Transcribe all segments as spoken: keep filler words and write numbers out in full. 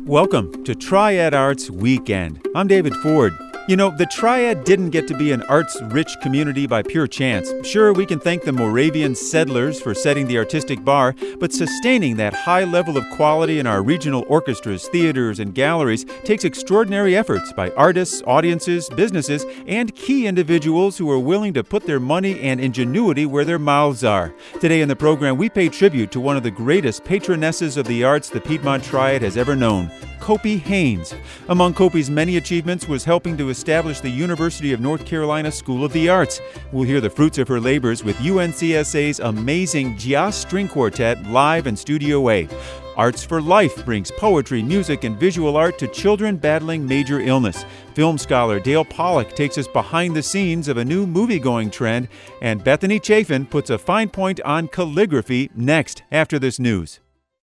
Welcome to Triad Arts Weekend. I'm David Ford. You know, the Triad didn't get to be an arts-rich community by pure chance. Sure, we can thank the Moravian settlers for setting the artistic bar, but sustaining that high level of quality in our regional orchestras, theaters, and galleries takes extraordinary efforts by artists, audiences, businesses, and key individuals who are willing to put their money and ingenuity where their mouths are. Today in the program, we pay tribute to one of the greatest patronesses of the arts the Piedmont Triad has ever known, Kopi Haynes. Among Kopi's many achievements was helping to establish the University of North Carolina School of the Arts. We'll hear the fruits of her labors with U N C S A's amazing Jazz String Quartet live in Studio A. Arts for Life brings poetry, music, and visual art to children battling major illness. Film scholar Dale Pollack takes us behind the scenes of a new movie-going trend, and Bethany Chafin puts a fine point on calligraphy next after this news.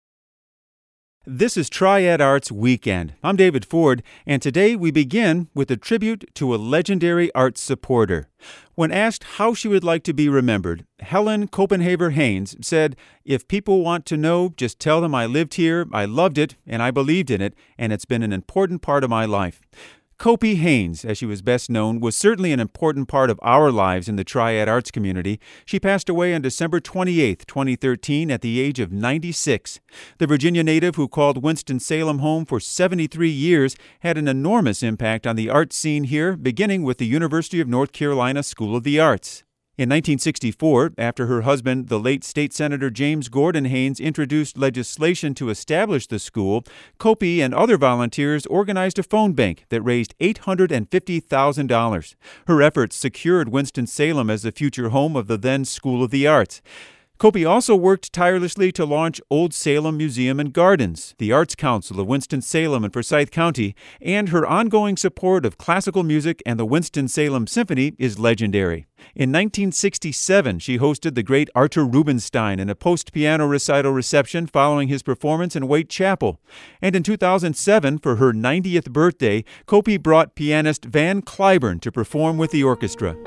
This is Triad Arts Weekend. I'm David Ford, and today we begin with a tribute to a legendary arts supporter. When asked how she would like to be remembered, Helen Copenhaver Haynes said, "If people want to know, just tell them I lived here, I loved it, and I believed in it, and it's been an important part of my life." Kopi Haynes, as she was best known, was certainly an important part of our lives in the Triad Arts community. She passed away on December twenty-eighth, twenty thirteen, at the age of ninety-six. The Virginia native who called Winston-Salem home for seventy-three years had an enormous impact on the arts scene here, beginning with the University of North Carolina School of the Arts. In nineteen sixty-four, after her husband, the late State Senator James Gordon Haynes, introduced legislation to establish the school, Kopi and other volunteers organized a phone bank that raised eight hundred fifty thousand dollars. Her efforts secured Winston-Salem as the future home of the then School of the Arts. Kopi also worked tirelessly to launch Old Salem Museum and Gardens, the Arts Council of Winston-Salem and Forsyth County, and her ongoing support of classical music and the Winston-Salem Symphony is legendary. In nineteen sixty-seven, she hosted the great Artur Rubinstein in a post-piano recital reception following his performance in Waite Chapel. And in two thousand seven, for her ninetieth birthday, Kopi brought pianist Van Cliburn to perform with the orchestra.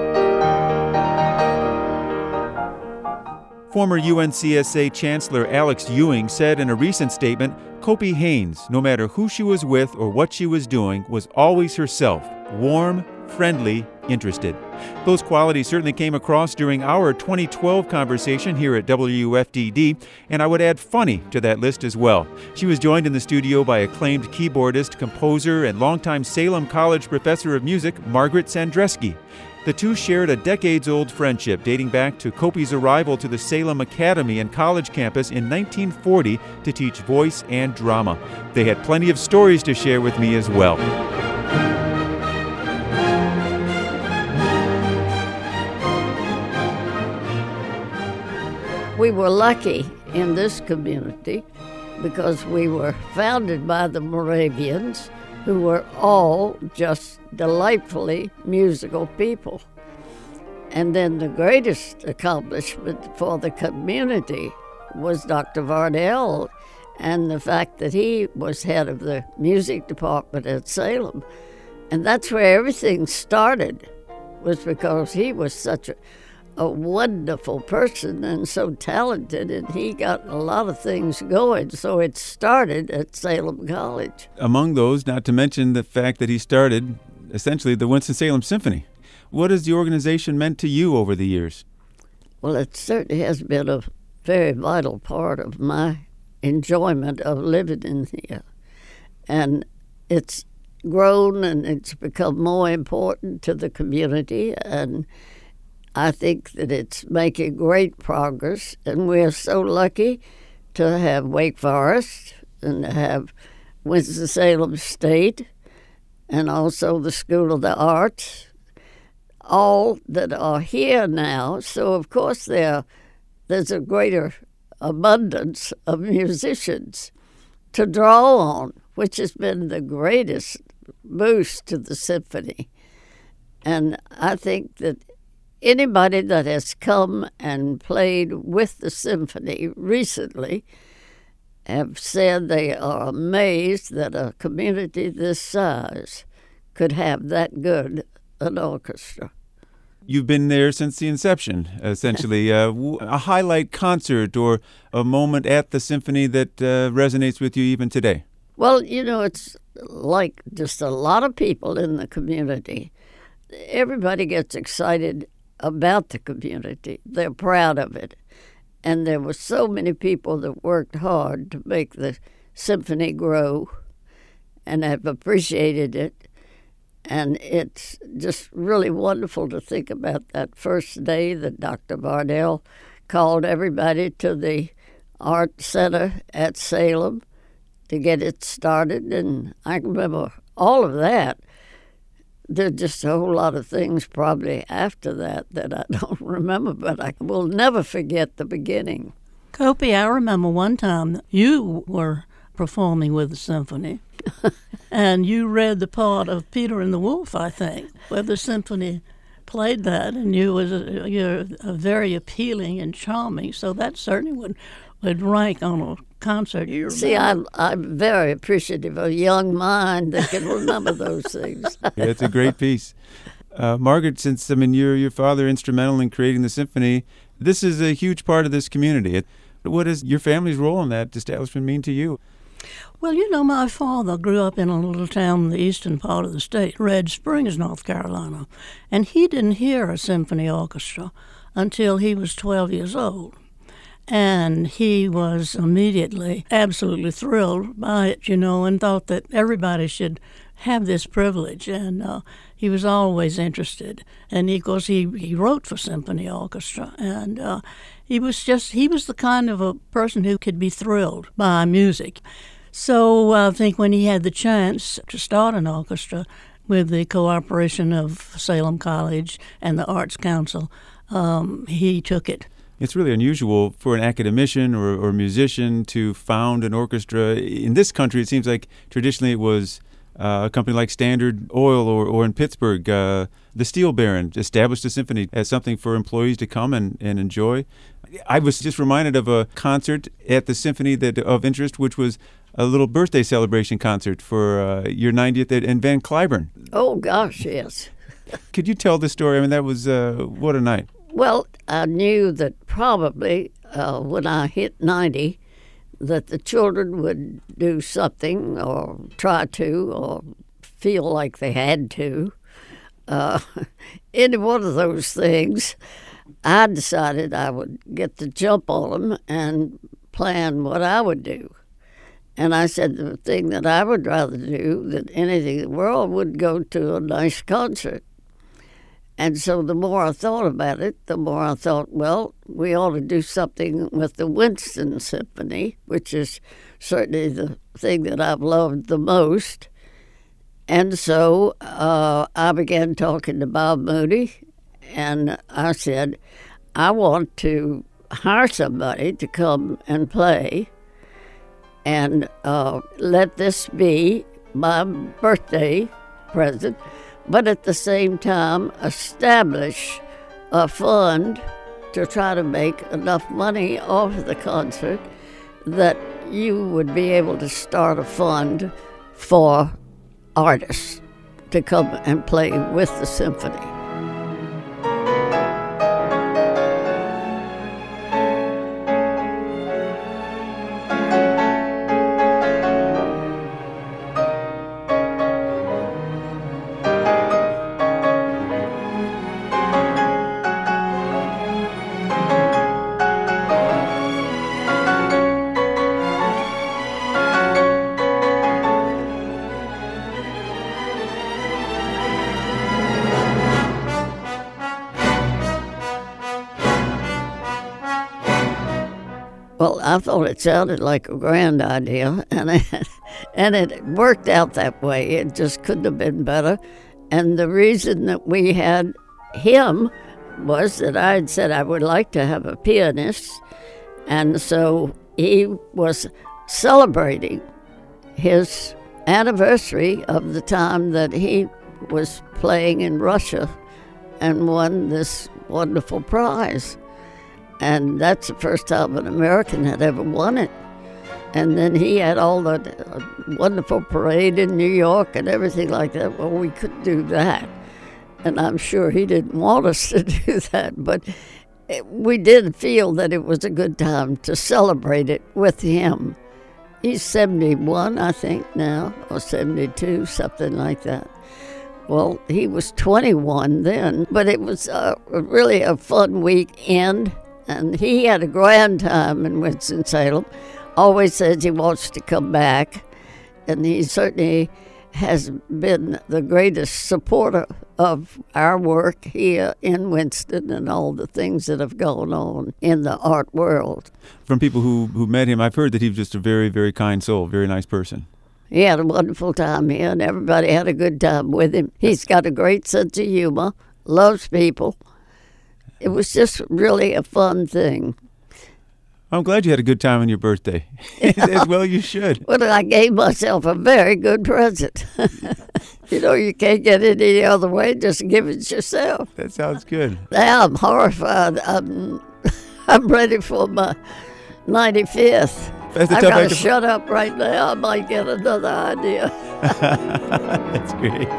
Former U N C S A Chancellor Alex Ewing said in a recent statement, Kopi Haynes, no matter who she was with or what she was doing, was always herself, warm, friendly, interested. Those qualities certainly came across during our twenty twelve conversation here at W F D D, and I would add funny to that list as well. She was joined in the studio by acclaimed keyboardist, composer, and longtime Salem College professor of music, Margaret Sandreski. The two shared a decades-old friendship dating back to Kopi's arrival to the Salem Academy and college campus in nineteen forty to teach voice and drama. They had plenty of stories to share with me as well. We were lucky in this community because we were founded by the Moravians, who were all just delightfully musical people. And then the greatest accomplishment for the community was Doctor Vardell and the fact that he was head of the music department at Salem. And that's where everything started, was because he was such a, a wonderful person and so talented, and he got a lot of things going. So it started at Salem College. Among those, not to mention the fact that he started essentially the Winston-Salem Symphony. What has the organization meant to you over the years? Well, it certainly has been a very vital part of my enjoyment of living in here. And it's grown and it's become more important to the community, and I think that it's making great progress, and we're so lucky to have Wake Forest and to have Winston-Salem State and also the School of the Arts, all that are here now. So, of course, there, there's a greater abundance of musicians to draw on, which has been the greatest boost to the symphony. And I think that anybody that has come and played with the symphony recently have said they are amazed that a community this size could have that good an orchestra. You've been there since the inception, essentially. uh, a highlight concert or a moment at the symphony that uh, resonates with you even today? Well, you know, it's like just a lot of people in the community. Everybody gets excited about the community. They're proud of it. And there were so many people that worked hard to make the symphony grow and have appreciated it. And it's just really wonderful to think about that first day that Doctor Bardell called everybody to the Art Center at Salem to get it started. And I remember all of that. There's just a whole lot of things probably after that that I don't remember, but I will never forget the beginning. Kopi, I remember one time you were performing with the symphony, and you read the part of Peter and the Wolf, I think, where the symphony played that, and you was a, you're a very appealing and charming, so that certainly would, would rank on a concert you remember. See, I'm, I'm very appreciative of a young mind that can remember those things. Yeah, it's a great piece. Uh, Margaret, since I mean you're your father instrumental in creating the symphony, this is a huge part of this community. It, what does your family's role in that establishment mean to you? Well, you know, my father grew up in a little town in the eastern part of the state, Red Springs, North Carolina, and he didn't hear a symphony orchestra until he was twelve years old. And he was immediately absolutely thrilled by it, you know, and thought that everybody should have this privilege. And uh, he was always interested. And, he, of course, he, he wrote for symphony orchestra. And uh, he was just, he was the kind of a person who could be thrilled by music. So uh, I think when he had the chance to start an orchestra with the cooperation of Salem College and the Arts Council, um, he took it. It's really unusual for an academician or, or musician to found an orchestra. In this country, it seems like traditionally it was uh, a company like Standard Oil, or, or in Pittsburgh, uh, the Steel Baron established a symphony as something for employees to come and, and enjoy. I was just reminded of a concert at the Symphony that of interest, which was a little birthday celebration concert for uh, your ninetieth at, in Van Cliburn. Oh, gosh, yes. Could you tell the story? I mean, that was, uh, what a night. Well, I knew that probably uh, when I hit ninety that the children would do something or try to or feel like they had to. Uh, any one of those things, I decided I would get the jump on them and plan what I would do. And I said the thing that I would rather do than anything in the world would go to a nice concert. And so the more I thought about it, the more I thought, well, we ought to do something with the Winston Symphony, which is certainly the thing that I've loved the most. And so uh, I began talking to Bob Moody, and I said, I want to hire somebody to come and play, and uh, let this be my birthday present, but at the same time establish a fund to try to make enough money off the concert that you would be able to start a fund for artists to come and play with the symphony. Well, I thought it sounded like a grand idea, and it, and it worked out that way. It just couldn't have been better. And the reason that we had him was that I had said I would like to have a pianist, and so he was celebrating his anniversary of the time that he was playing in Russia and won this wonderful prize. And that's the first time an American had ever won it. And then he had all the uh, wonderful parade in New York and everything like that. Well, we couldn't do that. And I'm sure he didn't want us to do that. But it, we did feel that it was a good time to celebrate it with him. He's seventy-one, I think, now, or seventy-two, something like that. Well, he was twenty-one then, but it was uh, really a fun weekend, and he had a grand time in Winston-Salem. Always says he wants to come back, and he certainly has been the greatest supporter of our work here in Winston and all the things that have gone on in the art world. From people who, who met him, I've heard that he was just a very, very kind soul, very nice person. He had a wonderful time here, and everybody had a good time with him. He's got a great sense of humor, loves people. It was just really a fun thing. I'm glad you had a good time on your birthday. As well you should. Well, I gave myself a very good present. You know, you can't get it any other way. Just give it yourself. That sounds good. Now I'm horrified. I'm, I'm ready for my ninety-fifth. That's a I tough gotta act to- shut up right now. I might get another idea. That's great.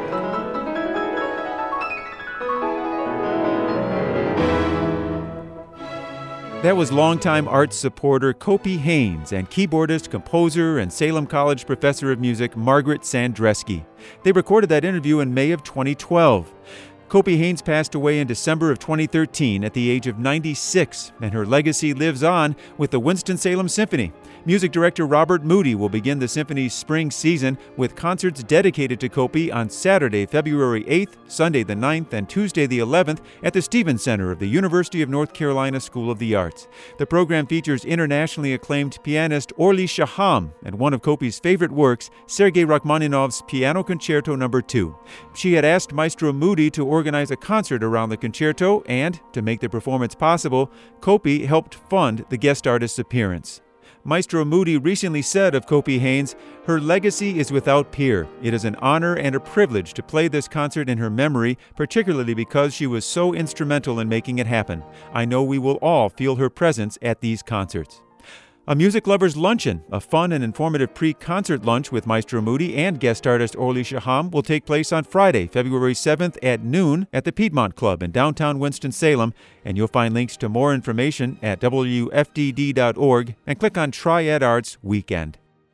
That was longtime arts supporter Kopi Haynes and keyboardist, composer, and Salem College professor of music Margaret Sandreski. They recorded that interview in May of twenty twelve. Kopi Haynes passed away in December of twenty thirteen at the age of ninety-six, and her legacy lives on with the Winston-Salem Symphony. Music director Robert Moody will begin the symphony's spring season with concerts dedicated to Kopi on Saturday, February eighth, Sunday the ninth, and Tuesday the eleventh at the Stevens Center of the University of North Carolina School of the Arts. The program features internationally acclaimed pianist Orly Shaham and one of Kopi's favorite works, Sergei Rachmaninoff's Piano Concerto Number two. She had asked Maestro Moody to organize a concert around the concerto, and, to make the performance possible, Kopi helped fund the guest artist's appearance. Maestro Moody recently said of Kopi Haynes, "Her legacy is without peer. It is an honor and a privilege to play this concert in her memory, particularly because she was so instrumental in making it happen. I know we will all feel her presence at these concerts." A Music Lovers Luncheon, a fun and informative pre-concert lunch with Maestro Moody and guest artist Orly Shaham, will take place on Friday, February seventh at noon at the Piedmont Club in downtown Winston-Salem, and you'll find links to more information at W F D D dot org and click on Triad Arts Weekend.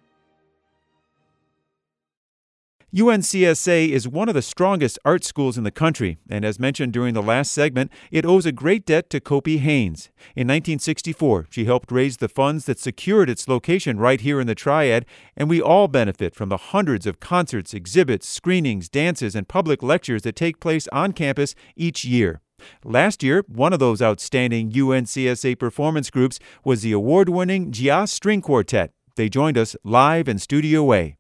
U N C S A is one of the strongest art schools in the country, and as mentioned during the last segment, it owes a great debt to Kopi Haynes. In nineteen sixty-four, she helped raise the funds that secured its location right here in the Triad, and we all benefit from the hundreds of concerts, exhibits, screenings, dances, and public lectures that take place on campus each year. Last year, one of those outstanding U N C S A performance groups was the award-winning Jia String Quartet. They joined us live in Studio A.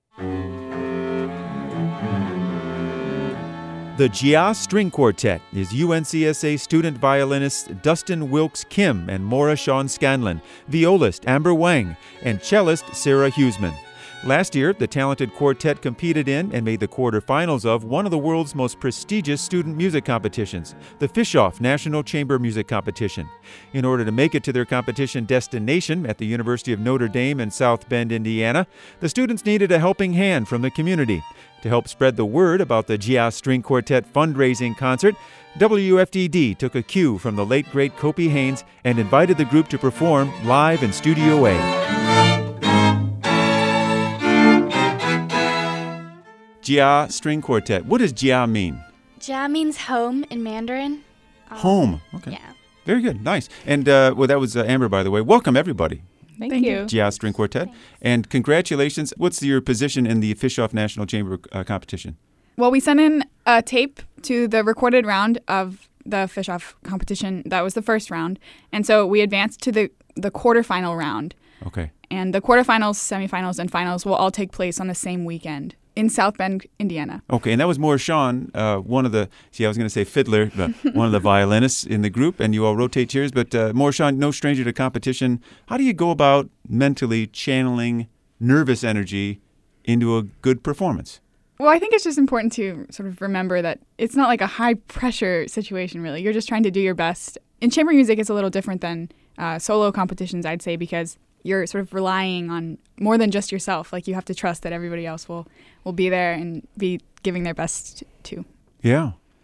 The Jia String Quartet is U N C S A student violinists Dustin Wilkes Kim and Maura Sean Scanlon, violist Amber Wang, and cellist Sarah Huseman. Last year, the talented quartet competed in and made the quarterfinals of one of the world's most prestigious student music competitions, the Fischoff National Chamber Music Competition. In order to make it to their competition destination at the University of Notre Dame in South Bend, Indiana, the students needed a helping hand from the community. To help spread the word about the Jia String Quartet fundraising concert, W F D D took a cue from the late great Kopi Haynes and invited the group to perform live in Studio A. Jia String Quartet. What does Jia mean? Jia means home in Mandarin. Um, Home. Okay. Yeah. Very good. Nice. And, uh, well, that was uh, Amber, by the way. Welcome, everybody. Thank, Thank you. you. Jia String Quartet. And congratulations. What's your position in the Fischoff National Chamber uh, competition? Well, we sent in a tape to the recorded round of the Fischoff competition. That was the first round. And so we advanced to the, the quarterfinal round. Okay. And the quarterfinals, semifinals, and finals will all take place on the same weekend in South Bend, Indiana. Okay, and that was Maura Sean, uh, one of the, see, I was going to say fiddler, but one of the violinists in the group, and you all rotate chairs. But uh, Maura Sean, no stranger to competition. How do you go about mentally channeling nervous energy into a good performance? Well, I think it's just important to sort of remember that it's not like a high-pressure situation, really. You're just trying to do your best. In chamber music, it's a little different than uh, solo competitions, I'd say, because you're sort of relying on more than just yourself. Like, you have to trust that everybody else will, will be there and be giving their best too. Yeah.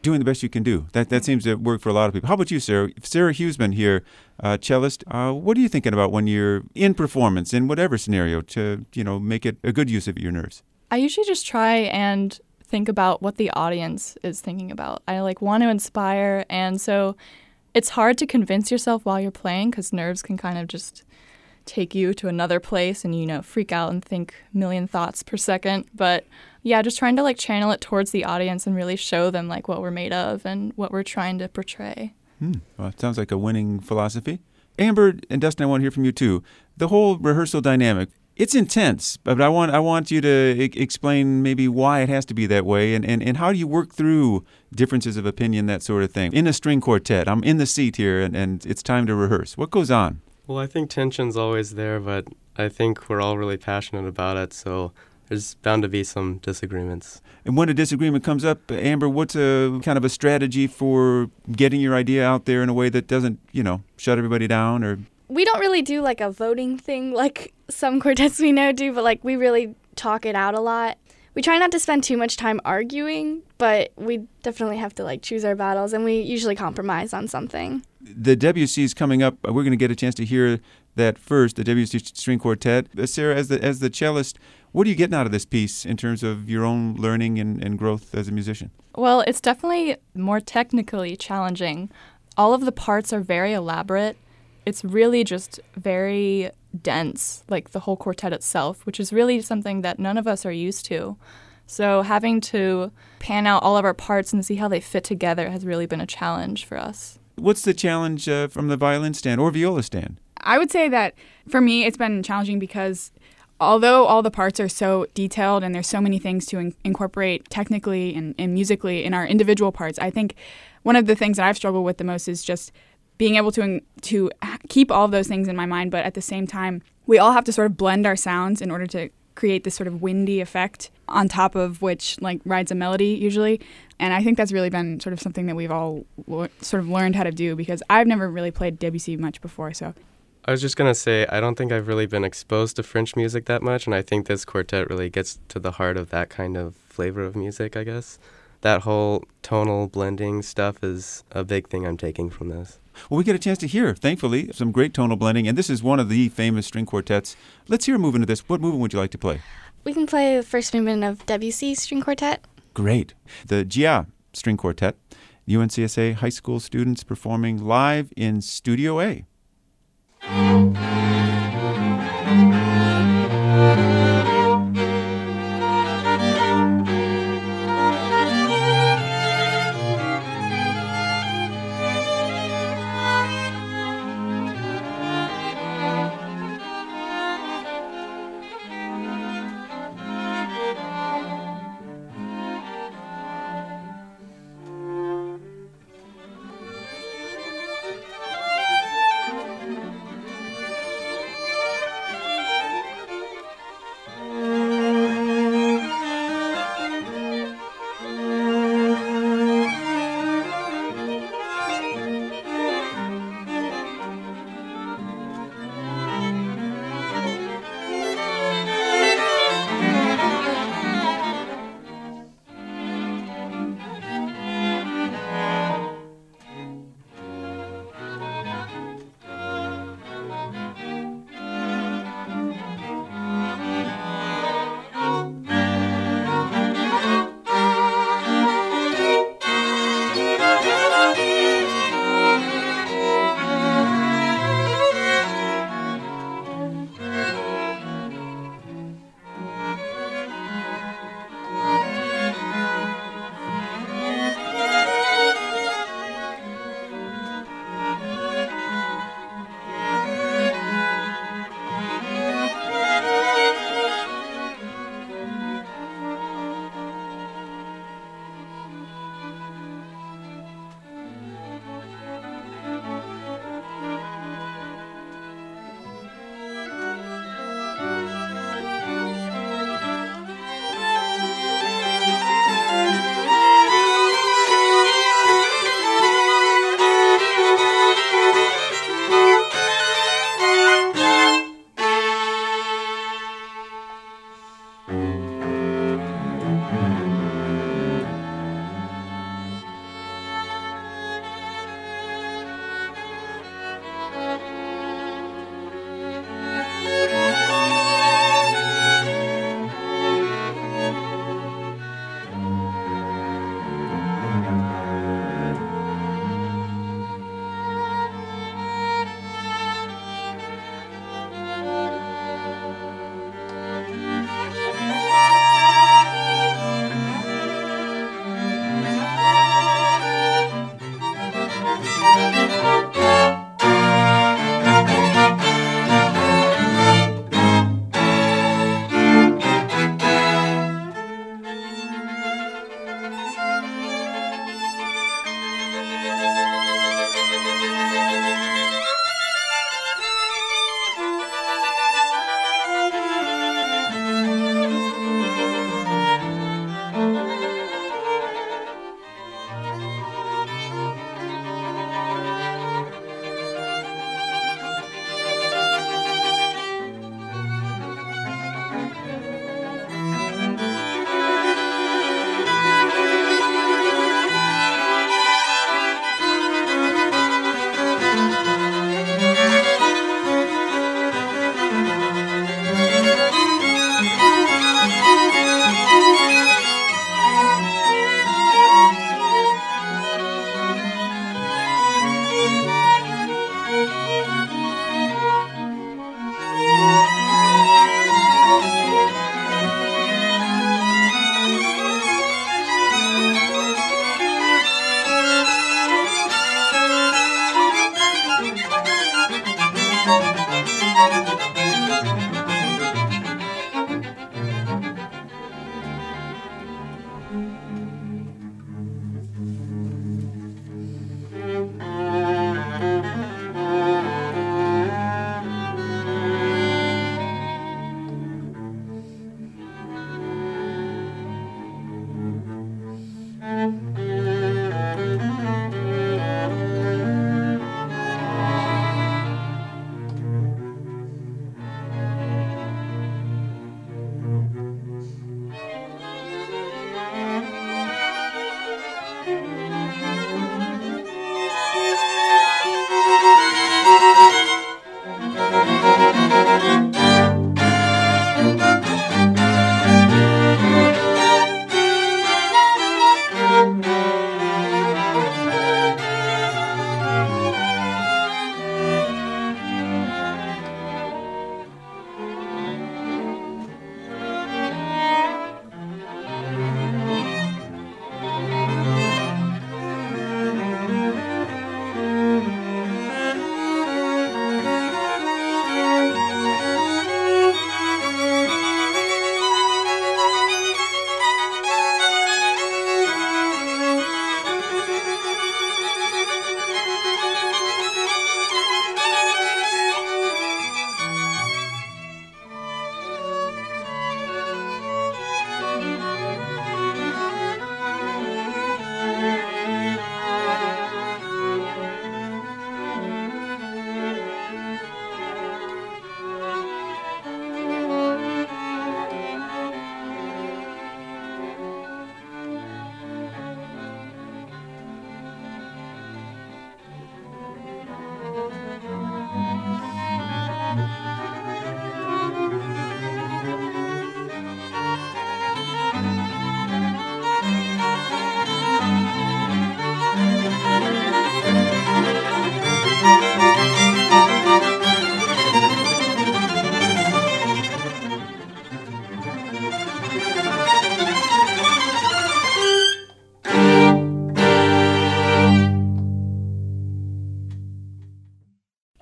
doing the best you can do. That that seems to work for a lot of people. How about you, Sarah? Sarah Huseman here, uh, cellist. Uh, what are you thinking about when you're in performance, in whatever scenario, to, you know, make it a good use of your nerves? I usually just try and think about what the audience is thinking about. I like want to inspire, and so it's hard to convince yourself while you're playing because nerves can kind of just take you to another place and, you know, freak out and think a million thoughts per second. But yeah, just trying to like channel it towards the audience and really show them like what we're made of and what we're trying to portray. Hmm. Well, it sounds like a winning philosophy. Amber and Dustin, I want to hear from you too. The whole rehearsal dynamic, it's intense, but I want I want you to I- explain maybe why it has to be that way, and, and, and how do you work through differences of opinion, that sort of thing. In a string quartet, I'm in the seat here, and, and it's time to rehearse. What goes on? Well, I think tension's always there, but I think we're all really passionate about it, so there's bound to be some disagreements. And when a disagreement comes up, Amber, what's a kind of a strategy for getting your idea out there in a way that doesn't, you know, shut everybody down? Or We don't really do like a voting thing like some quartets we know do, but like we really talk it out a lot. We try not to spend too much time arguing, but we definitely have to like choose our battles, and we usually compromise on something. The W C is coming up. We're going to get a chance to hear that first, the W C String Quartet. Uh, Sarah, as the as the cellist, what are you getting out of this piece in terms of your own learning and, and growth as a musician? Well, it's definitely more technically challenging. All of the parts are very elaborate. It's really just very dense, like the whole quartet itself, which is really something that none of us are used to. So having to pan out all of our parts and see how they fit together has really been a challenge for us. What's the challenge uh, from the violin stand or viola stand? I would say that for me, it's been challenging because although all the parts are so detailed and there's so many things to in- incorporate technically and, and musically in our individual parts, I think one of the things that I've struggled with the most is just being able to to keep all of those things in my mind, but at the same time, we all have to sort of blend our sounds in order to create this sort of windy effect on top of which like rides a melody usually. And I think that's really been sort of something that we've all lo- sort of learned how to do, because I've never really played Debussy much before. So I was just going to say, I don't think I've really been exposed to French music that much, and I think this quartet really gets to the heart of that kind of flavor of music, I guess. That whole tonal blending stuff is a big thing I'm taking from this. Well, we get a chance to hear, thankfully, some great tonal blending, and this is one of the famous string quartets. Let's hear a movement of this. What movement would you like to play? We can play the first movement of Debussy String Quartet. Great. The Gia String Quartet, U N C S A high school students performing live in Studio A.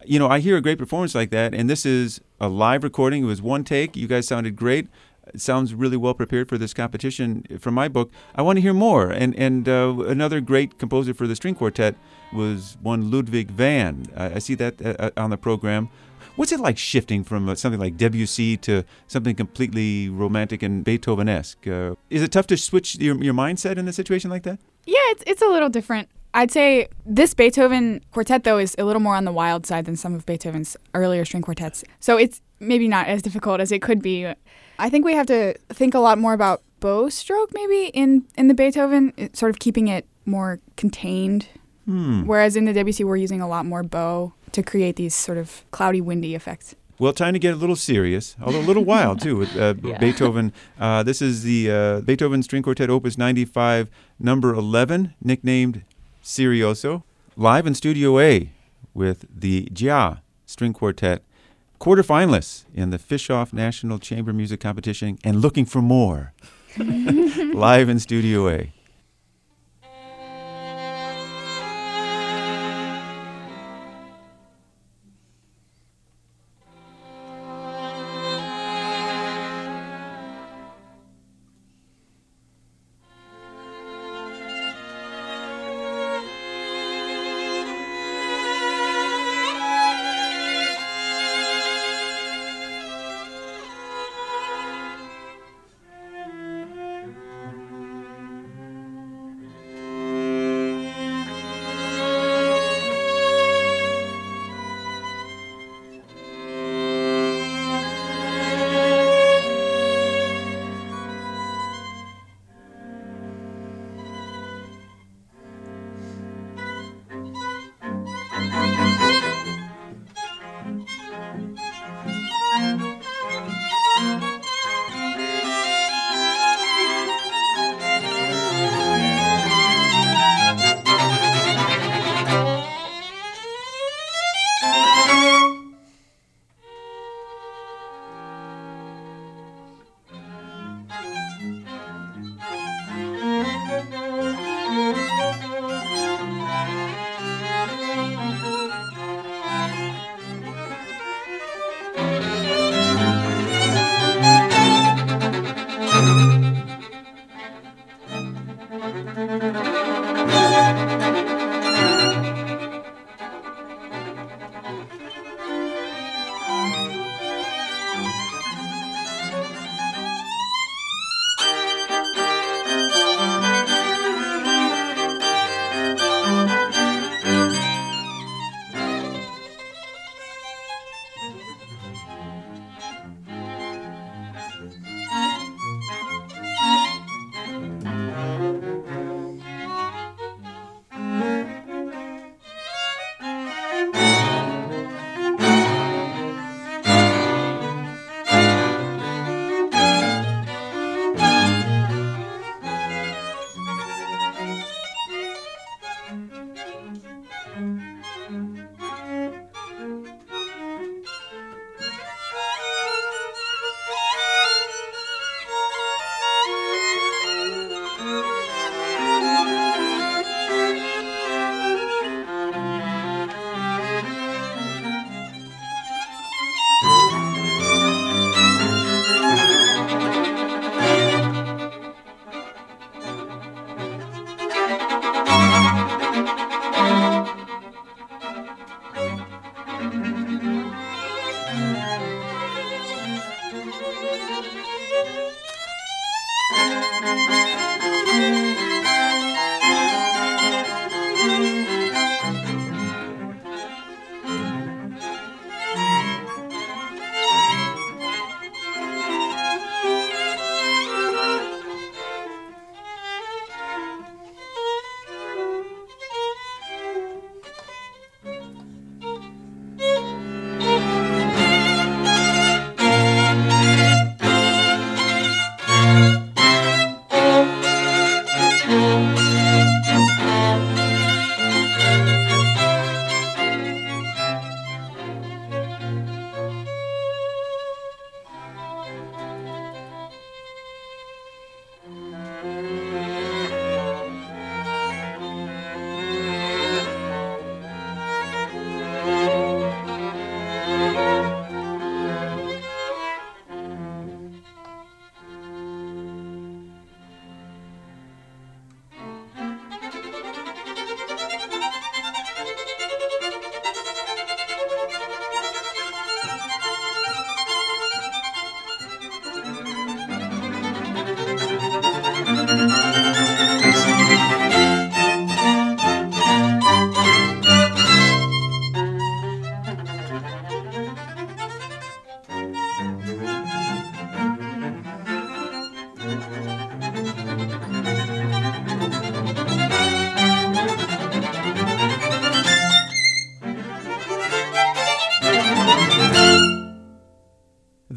you know, I hear a great performance like that, and this is a live recording. It was one take. You guys sounded great. It sounds really well prepared for this competition. From my book, I want to hear more. And and uh, another great composer for the string quartet was one Ludwig van. I, I see that uh, on the program. What's it like shifting from uh, something like Debussy to something completely romantic and Beethoven-esque? Uh, is it tough to switch your, your mindset in a situation like that? Yeah, it's it's a little different. I'd say this Beethoven quartet, though, is a little more on the wild side than some of Beethoven's earlier string quartets. So it's maybe not as difficult as it could be. I think we have to think a lot more about bow stroke maybe in, in the Beethoven, sort of keeping it more contained. Hmm. Whereas in the Debussy, we're using a lot more bow to create these sort of cloudy, windy effects. Well, time to get a little serious, although a little wild, too, with uh, yeah. Beethoven. Uh, this is the uh, Beethoven String Quartet, Opus ninety-five, number eleven, nicknamed Serioso, live in Studio A with the Jia String Quartet, quarterfinalists in the Fischoff National Chamber Music Competition, and looking for more. Live in Studio A.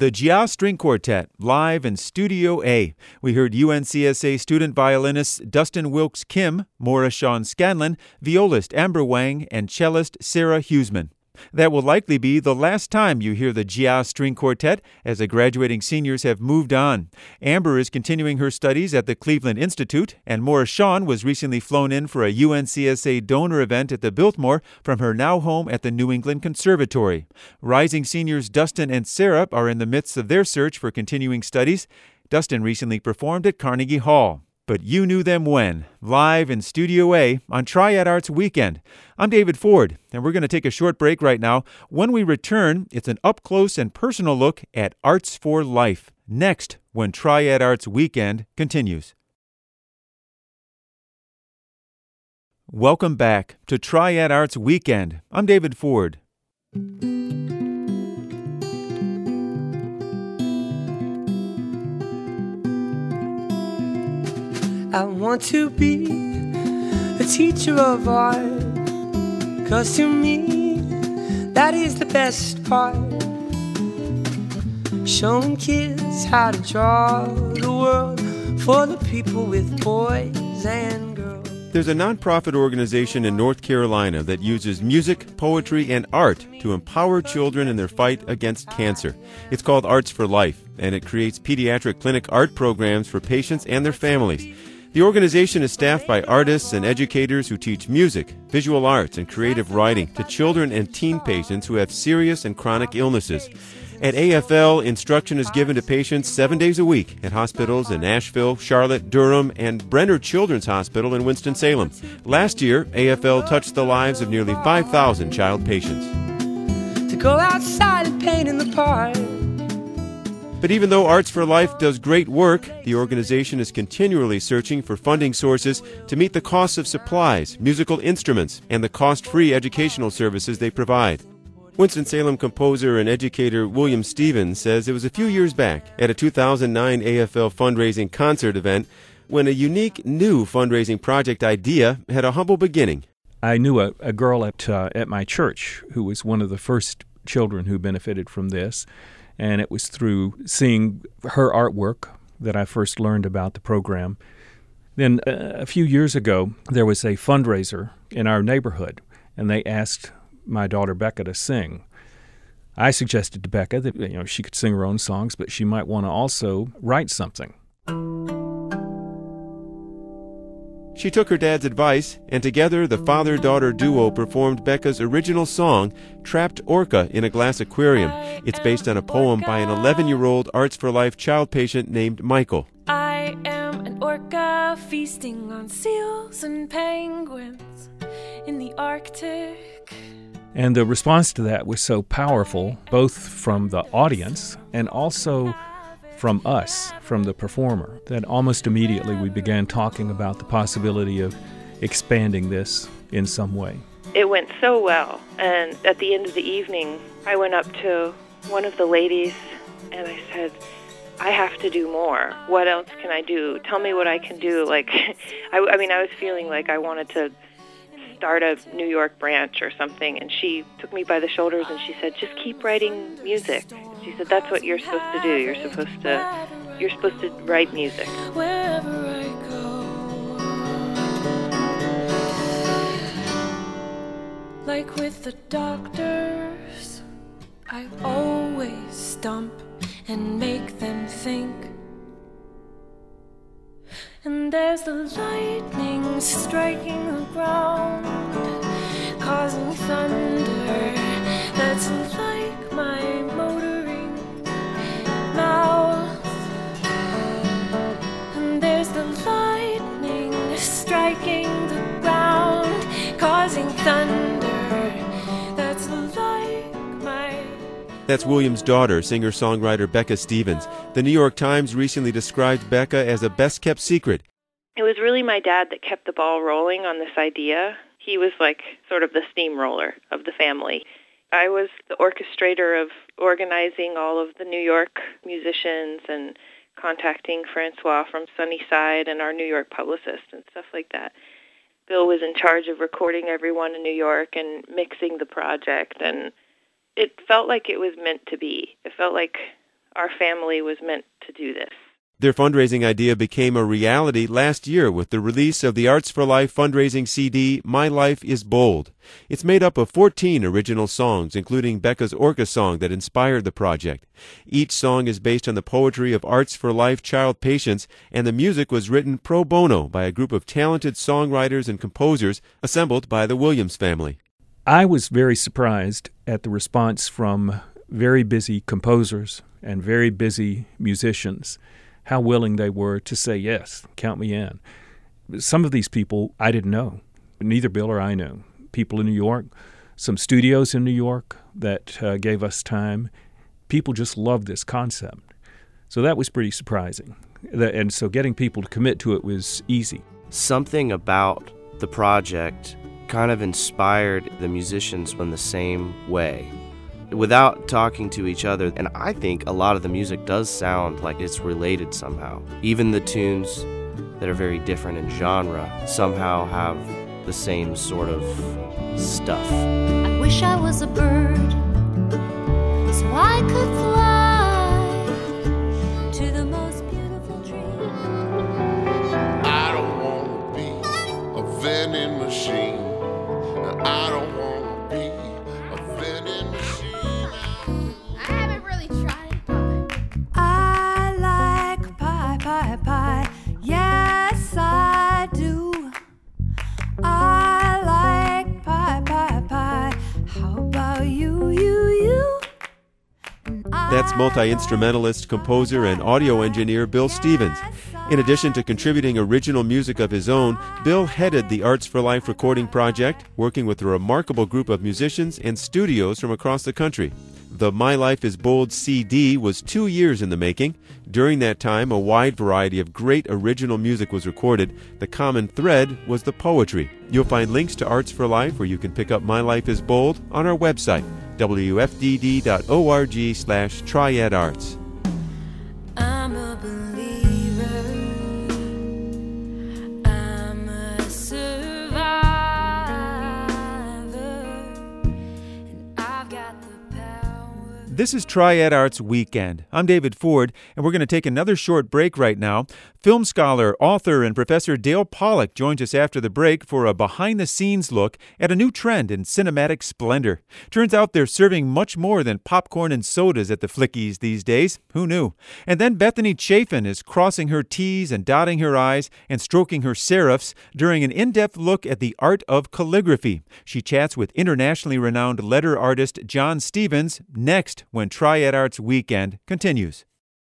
the Jia String Quartet, live in Studio A. We heard U N C S A student violinists Dustin Wilkes Kim, Maura Sean Scanlon, violist Amber Wang, and cellist Sarah Huseman. That will likely be the last time you hear the Jia String Quartet, as the graduating seniors have moved on. Amber is continuing her studies at the Cleveland Institute, and Maura Sean was recently flown in for a U N C S A donor event at the Biltmore from her now home at the New England Conservatory. Rising seniors Dustin and Sarah are in the midst of their search for continuing studies. Dustin recently performed at Carnegie Hall. But you knew them when, live in Studio A on Triad Arts Weekend. I'm David Ford, and we're going to take a short break right now. When we return, it's an up-close and personal look at Arts for Life. Next, when Triad Arts Weekend continues. Welcome back to Triad Arts Weekend. I'm David Ford. I want to be a teacher of art, 'cause to me, that is the best part. Showing kids how to draw the world for the people with boys and girls. There's a nonprofit organization in North Carolina that uses music, poetry, and art to empower children in their fight against cancer. It's called Arts for Life, and it creates pediatric clinic art programs for patients and their families. The organization is staffed by artists and educators who teach music, visual arts, and creative writing to children and teen patients who have serious and chronic illnesses. At A F L, instruction is given to patients seven days a week at hospitals in Nashville, Charlotte, Durham, and Brenner Children's Hospital in Winston-Salem. Last year, A F L touched the lives of nearly five thousand child patients. To go outside and paint in the park. But even though Arts for Life does great work, the organization is continually searching for funding sources to meet the costs of supplies, musical instruments, and the cost-free educational services they provide. Winston-Salem composer and educator William Stevens says it was a few years back at a two thousand nine A F L fundraising concert event when a unique new fundraising project idea had a humble beginning. I knew a, a girl at, uh, at my church who was one of the first children who benefited from this. And it was through seeing her artwork that I first learned about the program. Then uh, a few years ago, there was a fundraiser in our neighborhood, and they asked my daughter Becca to sing. I suggested to Becca that you know she could sing her own songs, but she might want to also write something. She took her dad's advice, and together the father-daughter duo performed Becca's original song, Trapped Orca in a Glass Aquarium. It's based on a poem by an eleven-year-old Arts for Life child patient named Michael. I am an orca feasting on seals and penguins in the Arctic. And the response to that was so powerful, both from the audience and also from us, from the performer, that almost immediately we began talking about the possibility of expanding this in some way. It went so well, and at the end of the evening, I went up to one of the ladies and I said, I have to do more. What else can I do? Tell me what I can do. Like, I, I mean, I was feeling like I wanted to start a New York branch or something, and she took me by the shoulders and she said, just keep writing music. She said, that's what you're supposed to do. You're supposed to, you're supposed to write music. Wherever I go, like with the doctors, I always stump and make them think. And there's the lightning striking the ground, causing thunder that's like my motoring mouth. And there's the lightning striking the ground, causing thunder that's like my... That's William's daughter, singer-songwriter Becca Stevens. The New York Times recently described Becca as a best-kept secret. It was really my dad that kept the ball rolling on this idea. He was like sort of the steamroller of the family. I was the orchestrator of organizing all of the New York musicians and contacting Francois from Sunnyside and our New York publicist and stuff like that. Bill was in charge of recording everyone in New York and mixing the project, and it felt like it was meant to be. It felt like our family was meant to do this. Their fundraising idea became a reality last year with the release of the Arts for Life fundraising C D, My Life is Bold. It's made up of fourteen original songs, including Becca's Orca song that inspired the project. Each song is based on the poetry of Arts for Life child patients, and the music was written pro bono by a group of talented songwriters and composers assembled by the Williams family. I was very surprised at the response from very busy composers and very busy musicians, how willing they were to say, yes, count me in. Some of these people I didn't know. Neither Bill or I knew. People in New York, some studios in New York that uh, gave us time. People just loved this concept. So that was pretty surprising. And so getting people to commit to it was easy. Something about the project kind of inspired the musicians in the same way, without talking to each other. And I think a lot of the music does sound like it's related somehow. Even the tunes that are very different in genre somehow have the same sort of stuff. I wish I was a bird so I could fly to the most beautiful tree. I don't want to be a vending machine. I don't want to be a vending machine. I haven't really tried pie. I like pie, pie, pie. Yes, I do. I like pie, pie, pie. How about you, you, you? That's multi-instrumentalist, composer, and audio engineer Bill Stevens. In addition to contributing original music of his own, Bill headed the Arts for Life recording project, working with a remarkable group of musicians and studios from across the country. The My Life is Bold C D was two years in the making. During that time, a wide variety of great original music was recorded. The common thread was the poetry. You'll find links to Arts for Life, where you can pick up My Life is Bold, on our website, w f d d dot org slash triad arts. I'm a believer. I'm a survivor. And I've got the power. This is Triad Arts Weekend. I'm David Ford, and we're going to take another short break right now. Film scholar, author, and Professor Dale Pollak joins us after the break for a behind-the-scenes look at a new trend in cinematic splendor. Turns out they're serving much more than popcorn and sodas at the Flickies these days. Who knew? And then Bethany Chafin is crossing her T's and dotting her I's and stroking her serifs during an in-depth look at the art of calligraphy. She chats with internationally renowned letter artist John Stevens next when Triad Arts Weekend continues.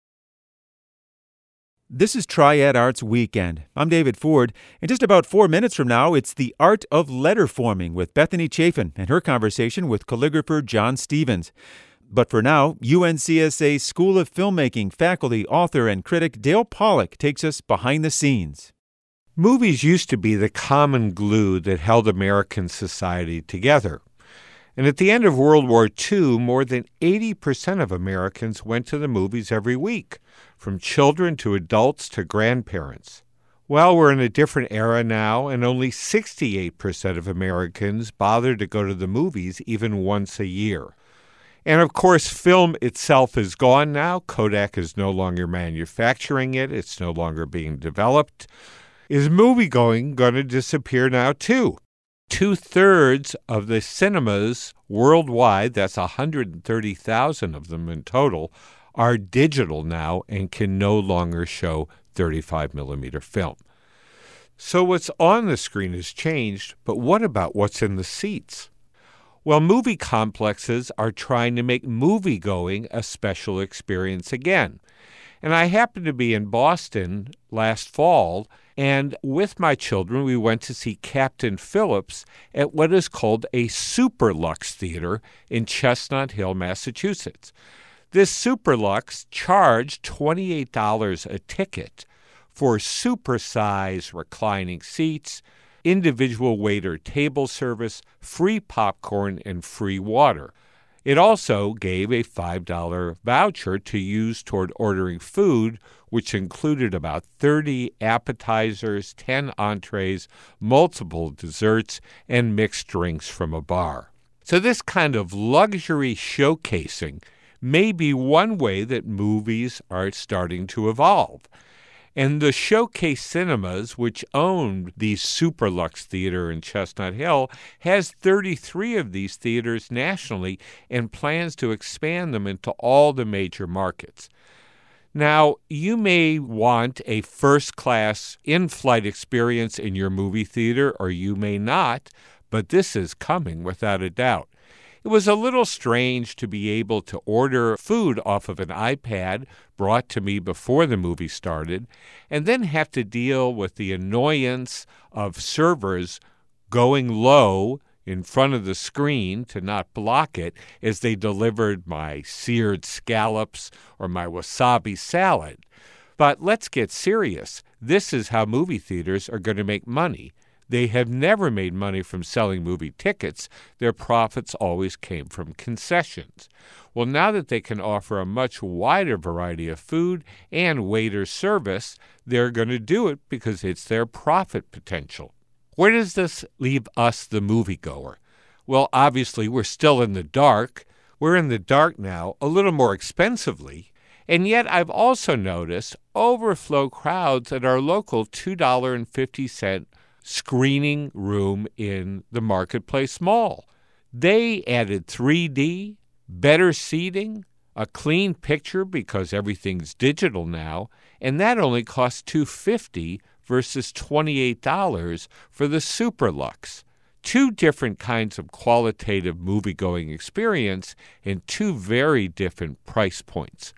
This is Triad Arts Weekend. I'm David Ford. In just about four minutes from now, it's the art of letter forming with Bethany Chafin and her conversation with calligrapher John Stevens. But for now, U N C S A School of Filmmaking faculty, author, and critic Dale Pollak takes us behind the scenes. Movies used to be the common glue that held American society together. And at the end of World War Two, more than eighty percent of Americans went to the movies every week, from children to adults to grandparents. Well, we're in a different era now, and only sixty-eight percent of Americans bother to go to the movies even once a year. And of course, film itself is gone now. Kodak is no longer manufacturing it. It's no longer being developed. Is moviegoing going to disappear now, too? Two-thirds of the cinemas worldwide, that's one hundred thirty thousand of them in total, are digital now and can no longer show thirty-five millimeter film. So what's on the screen has changed, but what about what's in the seats? Well, movie complexes are trying to make moviegoing a special experience again. And I happened to be in Boston last fall, and with my children, we went to see Captain Phillips at what is called a Superlux Theater in Chestnut Hill, Massachusetts. This Superlux charged twenty-eight dollars a ticket for supersized reclining seats, individual waiter table service, free popcorn, and free water. It also gave a five dollar voucher to use toward ordering food, which included about thirty appetizers, ten entrees, multiple desserts, and mixed drinks from a bar. So this kind of luxury showcasing may be one way that movies are starting to evolve. And the Showcase Cinemas, which owned the Superlux Theater in Chestnut Hill, has thirty-three of these theaters nationally and plans to expand them into all the major markets. Now, you may want a first-class in-flight experience in your movie theater, or you may not, but this is coming without a doubt. It was a little strange to be able to order food off of an iPad brought to me before the movie started, and then have to deal with the annoyance of servers going low in front of the screen to not block it as they delivered my seared scallops or my wasabi salad. But let's get serious. This is how movie theaters are going to make money. They have never made money from selling movie tickets. Their profits always came from concessions. Well, now that they can offer a much wider variety of food and waiter service, they're going to do it because it's their profit potential. Where does this leave us, the moviegoer? Well, obviously, we're still in the dark. We're in the dark now, a little more expensively. And yet I've also noticed overflow crowds at our local two dollars and fifty cents screening room in the Marketplace Mall. They added three D, better seating, a clean picture because everything's digital now, and that only costs two dollars and fifty cents versus twenty-eight dollars for the Superlux. Two different kinds of qualitative movie-going experience and two very different price points.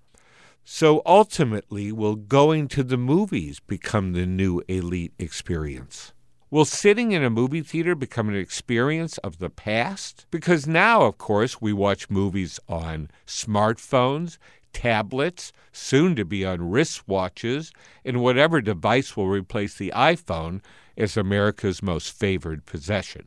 So ultimately, will going to the movies become the new elite experience? Will sitting in a movie theater become an experience of the past? Because now, of course, we watch movies on smartphones, tablets, soon to be on wristwatches, and whatever device will replace the iPhone as America's most favored possession.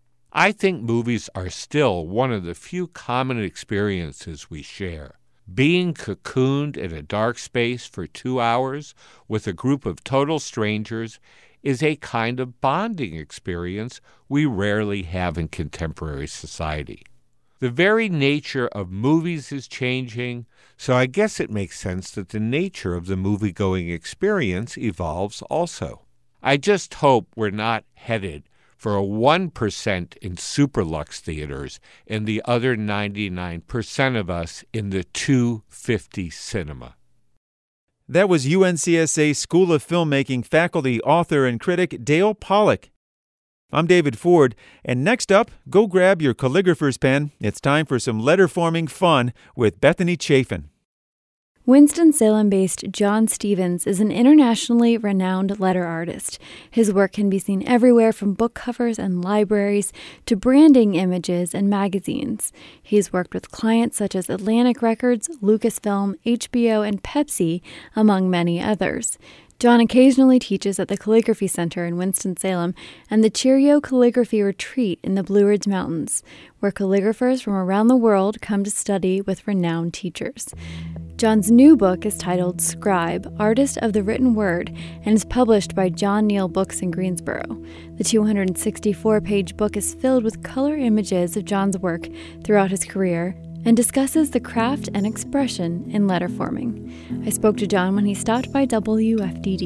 I think movies are still one of the few common experiences we share. Being cocooned in a dark space for two hours with a group of total strangers is a kind of bonding experience we rarely have in contemporary society. The very nature of movies is changing, so I guess it makes sense that the nature of the movie-going experience evolves also. I just hope we're not headed for a one percent in Superlux theaters and the other ninety-nine percent of us in the two fifty cinema. That was U N C S A School of Filmmaking faculty, author, and critic Dale Pollak. I'm David Ford, and next up, go grab your calligrapher's pen. It's time for some letter-forming fun with Bethany Chafin. Winston-Salem-based John Stevens is an internationally renowned letter artist. His work can be seen everywhere from book covers and libraries to branding images and magazines. He's worked with clients such as Atlantic Records, Lucasfilm, H B O, and Pepsi, among many others. John occasionally teaches at the Calligraphy Center in Winston-Salem and the Cheerio Calligraphy Retreat in the Blue Ridge Mountains, where calligraphers from around the world come to study with renowned teachers. John's new book is titled Scribe, Artist of the Written Word, and is published by John Neal Books in Greensboro. The two hundred sixty-four page book is filled with color images of John's work throughout his career and discusses the craft and expression in letter forming. I spoke to John when he stopped by W F D D.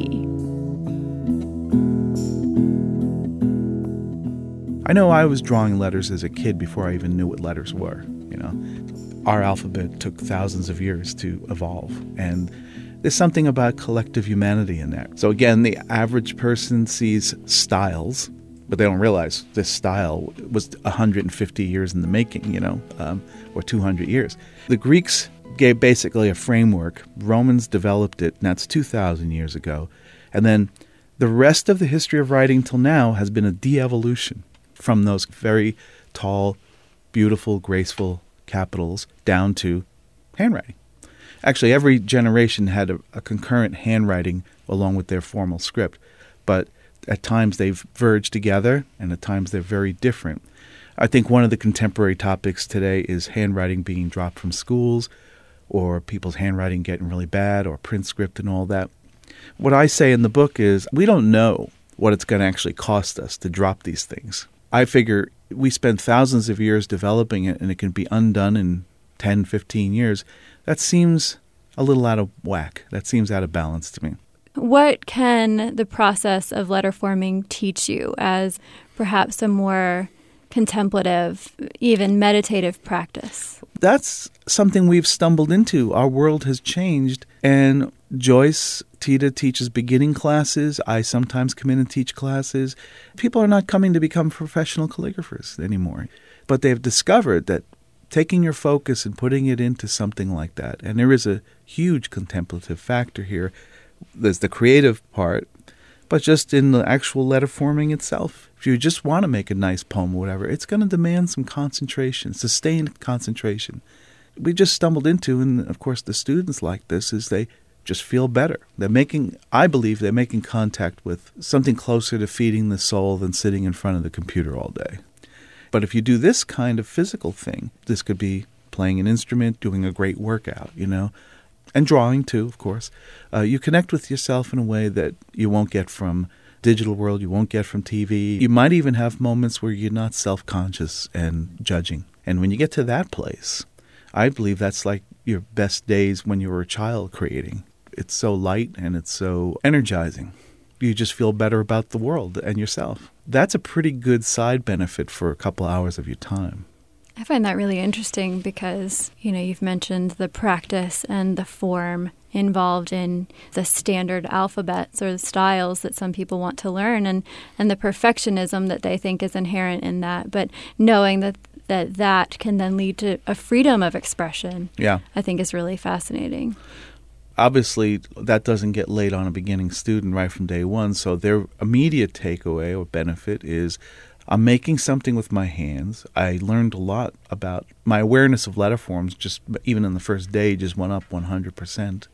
I know I was drawing letters as a kid before I even knew what letters were, you know. Our alphabet took thousands of years to evolve, and there's something about collective humanity in that. So again, the average person sees styles, but they don't realize this style was one hundred fifty years in the making, you know, um, or two hundred years. The Greeks gave basically a framework. Romans developed it, and that's two thousand years ago. And then the rest of the history of writing till now has been a de-evolution from those very tall, beautiful, graceful capitals down to handwriting. Actually, every generation had a, a concurrent handwriting along with their formal script, but at times they've verged together, and at times they're very different. I think one of the contemporary topics today is handwriting being dropped from schools, or people's handwriting getting really bad, or print script and all that. What I say in the book is we don't know what it's going to actually cost us to drop these things. I figure we spend thousands of years developing it, and it can be undone in ten, fifteen years, that seems a little out of whack. That seems out of balance to me. What can the process of letter forming teach you as perhaps a more contemplative, even meditative practice? That's something we've stumbled into. Our world has changed, and Joyce Tita teaches beginning classes. I sometimes come in and teach classes. People are not coming to become professional calligraphers anymore, but they've discovered that taking your focus and putting it into something like that, and there is a huge contemplative factor here. There's the creative part, but just in the actual letter forming itself, if you just want to make a nice poem or whatever, it's going to demand some concentration, sustained concentration. We just stumbled into, and of course the students like this, is they just feel better. They're making, I believe they're making contact with something closer to feeding the soul than sitting in front of the computer all day. But if you do this kind of physical thing, this could be playing an instrument, doing a great workout, you know, and drawing too, of course. Uh, you connect with yourself in a way that you won't get from digital world, you won't get from T V. You might even have moments where you're not self-conscious and judging. And when you get to that place, I believe that's like your best days when you were a child creating. It's so light and it's so energizing. You just feel better about the world and yourself. That's a pretty good side benefit for a couple hours of your time. I find that really interesting because, you know, you've mentioned the practice and the form involved in the standard alphabets or the styles that some people want to learn, and, and the perfectionism that they think is inherent in that. But knowing that, that that can then lead to a freedom of expression, yeah, I think is really fascinating. Obviously, that doesn't get laid on a beginning student right from day one, so their immediate takeaway or benefit is, I'm making something with my hands. I learned a lot about my awareness of letter forms, just even in the first day, just went up one hundred percent.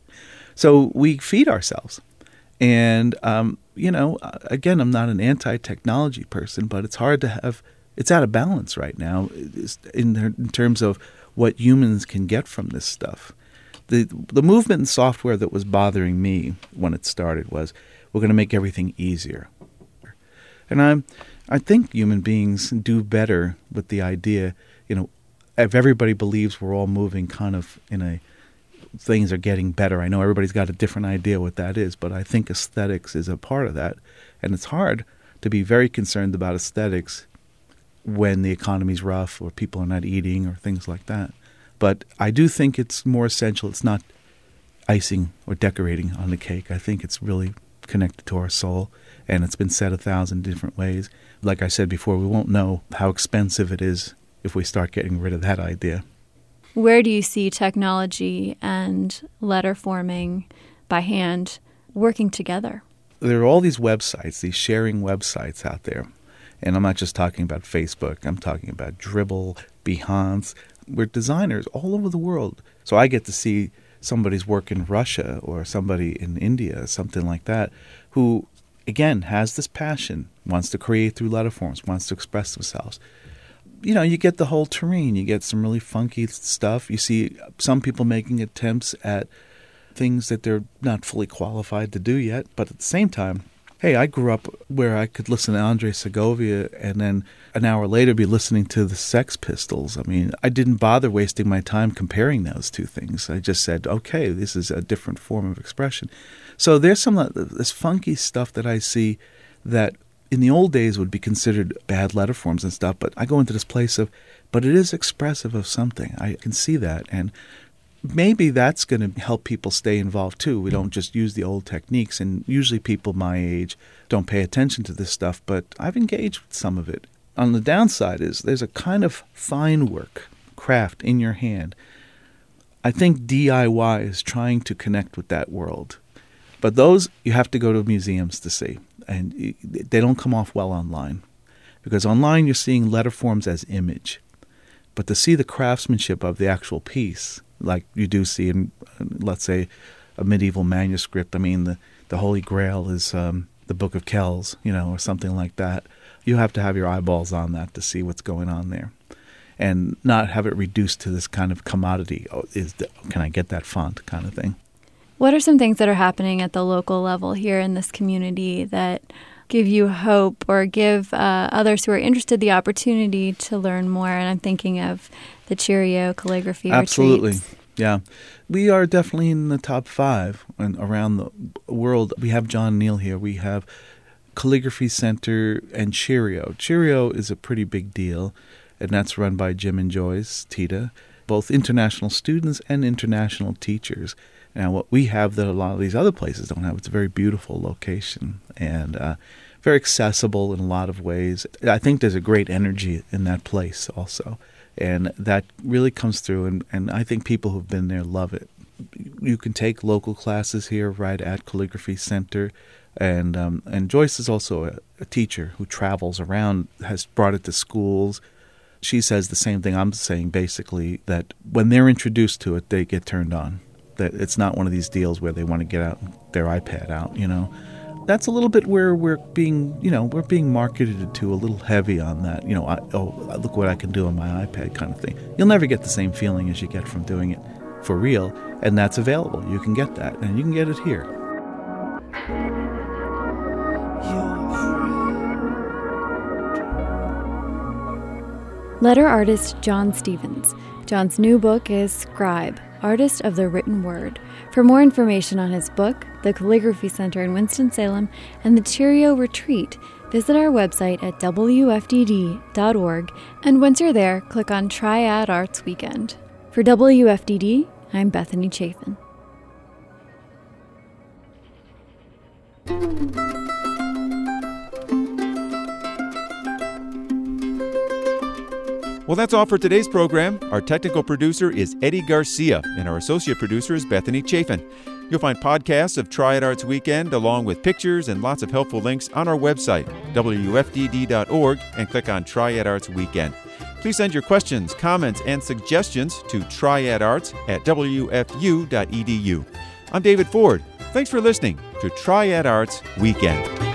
So we feed ourselves. And, um, you know, again, I'm not an anti-technology person, but it's hard to have, it's out of balance right now in, in terms of what humans can get from this stuff. The the movement in software that was bothering me when it started was, we're going to make everything easier. And I'm, I think human beings do better with the idea, you know, if everybody believes we're all moving kind of in a, things are getting better. I know everybody's got a different idea what that is, but I think aesthetics is a part of that. And it's hard to be very concerned about aesthetics when the economy's rough or people are not eating or things like that. But I do think it's more essential. It's not icing or decorating on the cake. I think it's really connected to our soul, and it's been said a thousand different ways. Like I said before, we won't know how expensive it is if we start getting rid of that idea. Where do you see technology and letter forming by hand working together? There are all these websites, these sharing websites out there. And I'm not just talking about Facebook. I'm talking about Dribbble, Behance. We're designers all over the world. So I get to see somebody's work in Russia or somebody in India, something like that, who, again, has this passion, wants to create through letter forms, wants to express themselves. You know, you get the whole terrain. You get some really funky stuff. You see some people making attempts at things that they're not fully qualified to do yet. But at the same time, hey, I grew up where I could listen to Andre Segovia and then an hour later be listening to the Sex Pistols. I mean, I didn't bother wasting my time comparing those two things. I just said, okay, this is a different form of expression. So there's some of this funky stuff that I see that in the old days would be considered bad letter forms and stuff, but I go into this place of, but it is expressive of something. I can see that, and maybe that's going to help people stay involved too. We don't just use the old techniques, and usually people my age don't pay attention to this stuff, but I've engaged with some of it. On the downside is there's a kind of fine work, craft in your hand. I think D I Y is trying to connect with that world. But those you have to go to museums to see, and they don't come off well online. Because online you're seeing letter forms as image. But to see the craftsmanship of the actual piece, like you do see in, let's say, a medieval manuscript. I mean, the, the Holy Grail is um, the Book of Kells, you know, or something like that. You have to have your eyeballs on that to see what's going on there. And not have it reduced to this kind of commodity, oh, is the, can I get that font kind of thing. What are some things that are happening at the local level here in this community that give you hope or give uh, others who are interested the opportunity to learn more? And I'm thinking of the Cheerio calligraphy Absolutely. retreats. Yeah. We are definitely in the top five and around the world. We have John Neal here. We have Calligraphy Center and Cheerio. Cheerio is a pretty big deal, and that's run by Jim and Joyce Tita, both international students and international teachers. Now, what we have that a lot of these other places don't have, it's a very beautiful location and uh, very accessible in a lot of ways. I think there's a great energy in that place also, and that really comes through, and, and I think people who've been there love it. You can take local classes here right at Calligraphy Center, and um, and Joyce is also a, a teacher who travels around, has brought it to schools. She says the same thing I'm saying, basically, that when they're introduced to it, they get turned on. That it's not one of these deals where they want to get out their iPad out, you know. That's a little bit where we're being, you know, we're being marketed to a little heavy on that, you know, I, oh, look what I can do on my iPad kind of thing. You'll never get the same feeling as you get from doing it for real, and that's available. You can get that, and you can get it here. Letter artist John Stevens. John's new book is Scribe, Artist of the Written Word. For more information on his book, the Calligraphy Center in Winston-Salem, and the Cheerio Retreat, visit our website at w f d d dot org, and once you're there, click on Triad Arts Weekend. For W F D D, I'm Bethany Chafin. Well, that's all for today's program. Our technical producer is Eddie Garcia, and our associate producer is Bethany Chafin. You'll find podcasts of Triad Arts Weekend along with pictures and lots of helpful links on our website, w f d d dot org, and click on Triad Arts Weekend. Please send your questions, comments, and suggestions to triadarts at w f u dot e d u. I'm David Ford. Thanks for listening to Triad Arts Weekend.